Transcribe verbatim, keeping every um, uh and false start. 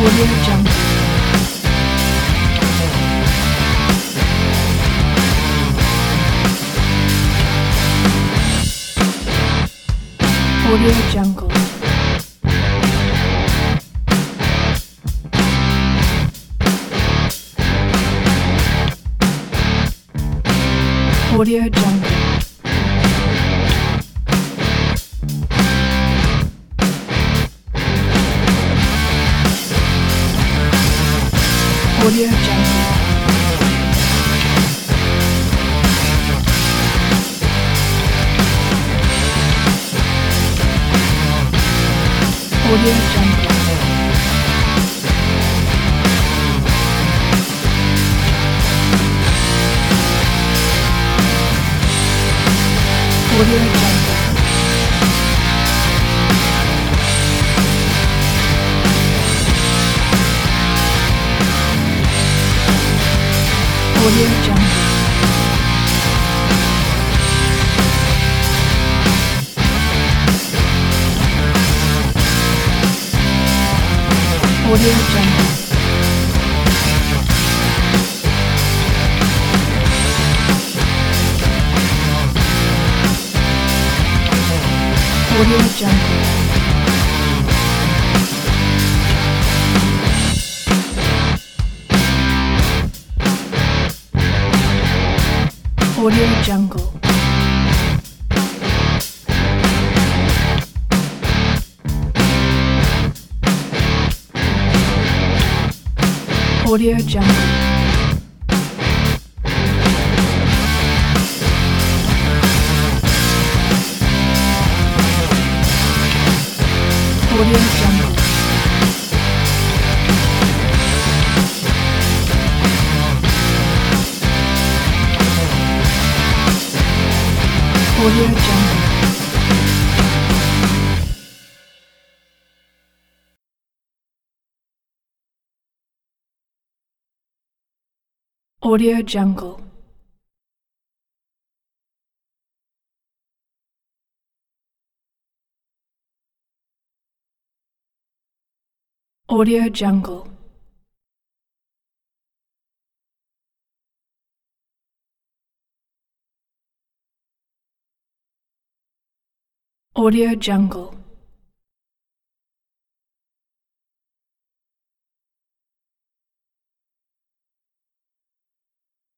Audio Jungle. Audio Jungle. Audio Jungle. Audio Jungle. Audio Jungle. Audio Jungle. Audio Jungle. Audio Jungle. Audio Jungle. Audio Jungle. Audio Jungle. Audio Jungle. Audio Jungle. Audio Jungle. Audio Jungle. Audio Jungle.